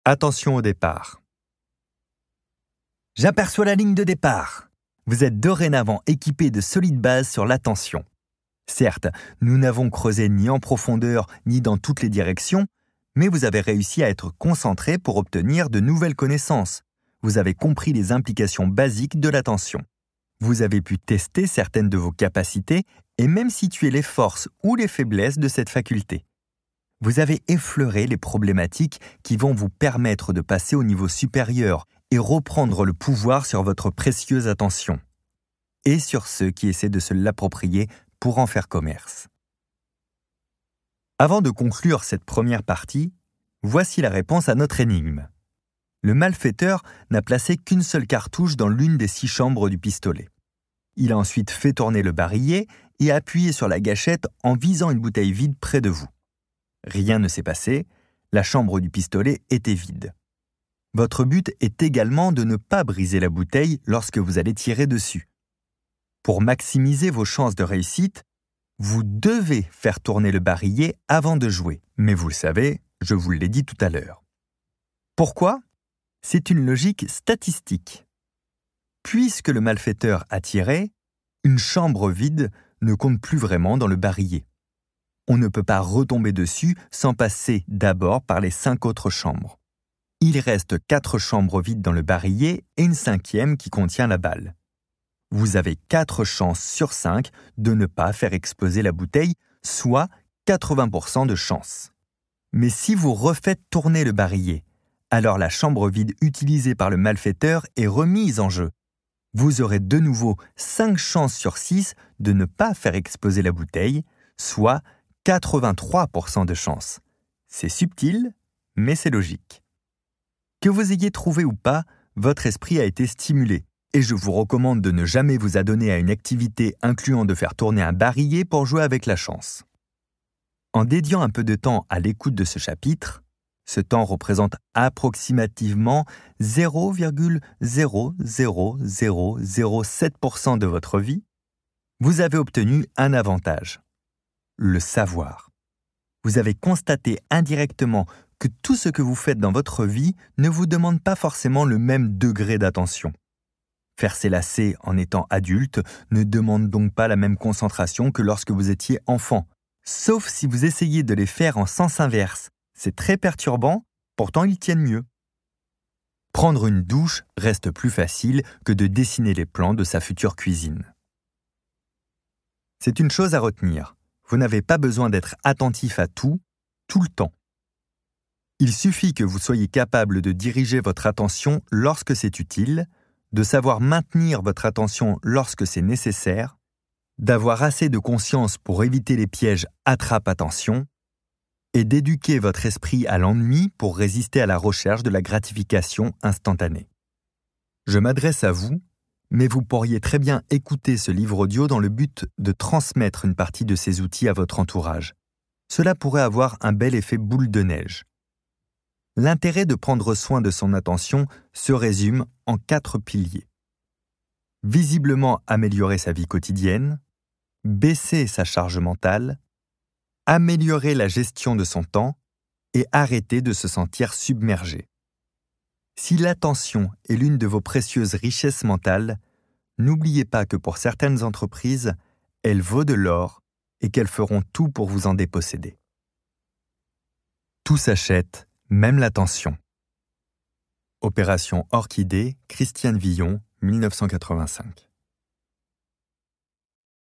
Attention au départ. J'aperçois la ligne de départ. Vous êtes dorénavant équipé de solides bases sur l'attention. Certes, nous n'avons creusé ni en profondeur ni dans toutes les directions, mais vous avez réussi à être concentré pour obtenir de nouvelles connaissances. Vous avez compris les implications basiques de l'attention. Vous avez pu tester certaines de vos capacités et même situer les forces ou les faiblesses de cette faculté. Vous avez effleuré les problématiques qui vont vous permettre de passer au niveau supérieur et reprendre le pouvoir sur votre précieuse attention, et sur ceux qui essaient de se l'approprier pour en faire commerce. Avant de conclure cette première partie, voici la réponse à notre énigme. Le malfaiteur n'a placé qu'une seule cartouche dans l'une des 6 chambres du pistolet. Il a ensuite fait tourner le barillet et appuyé sur la gâchette en visant une bouteille vide près de vous. Rien ne s'est passé, la chambre du pistolet était vide. Votre but est également de ne pas briser la bouteille lorsque vous allez tirer dessus. Pour maximiser vos chances de réussite, vous devez faire tourner le barillet avant de jouer. Mais vous le savez, je vous l'ai dit tout à l'heure. Pourquoi ? C'est une logique statistique. Puisque le malfaiteur a tiré, une chambre vide ne compte plus vraiment dans le barillet. On ne peut pas retomber dessus sans passer d'abord par les 5 autres chambres. Il reste 4 chambres vides dans le barillet et une 5e qui contient la balle. Vous avez 4 chances sur 5 de ne pas faire exploser la bouteille, soit 80% de chance. Mais si vous refaites tourner le barillet, alors la chambre vide utilisée par le malfaiteur est remise en jeu. Vous aurez de nouveau 5 chances sur 6 de ne pas faire exploser la bouteille, soit 83% de chance. C'est subtil, mais c'est logique. Que vous ayez trouvé ou pas, votre esprit a été stimulé. Et je vous recommande de ne jamais vous adonner à une activité incluant de faire tourner un barillet pour jouer avec la chance. En dédiant un peu de temps à l'écoute de ce chapitre, ce temps représente approximativement 0,00007% de votre vie, vous avez obtenu un avantage, le savoir. Vous avez constaté indirectement que tout ce que vous faites dans votre vie ne vous demande pas forcément le même degré d'attention. Faire ses lacets en étant adulte ne demande donc pas la même concentration que lorsque vous étiez enfant, sauf si vous essayez de les faire en sens inverse. C'est très perturbant, pourtant ils tiennent mieux. Prendre une douche reste plus facile que de dessiner les plans de sa future cuisine. C'est une chose à retenir, vous n'avez pas besoin d'être attentif à tout le temps. Il suffit que vous soyez capable de diriger votre attention lorsque c'est utile, de savoir maintenir votre attention lorsque c'est nécessaire, d'avoir assez de conscience pour éviter les pièges attrape-attention et d'éduquer votre esprit à l'ennui pour résister à la recherche de la gratification instantanée. Je m'adresse à vous, mais vous pourriez très bien écouter ce livre audio dans le but de transmettre une partie de ces outils à votre entourage. Cela pourrait avoir un bel effet boule de neige. L'intérêt de prendre soin de son attention se résume en 4 piliers. Visiblement améliorer sa vie quotidienne, baisser sa charge mentale, améliorer la gestion de son temps et arrêter de se sentir submergé. Si l'attention est l'une de vos précieuses richesses mentales, n'oubliez pas que pour certaines entreprises, elle vaut de l'or et qu'elles feront tout pour vous en déposséder. Tout s'achète, même l'attention. Opération Orchidée, Christiane Villon, 1985.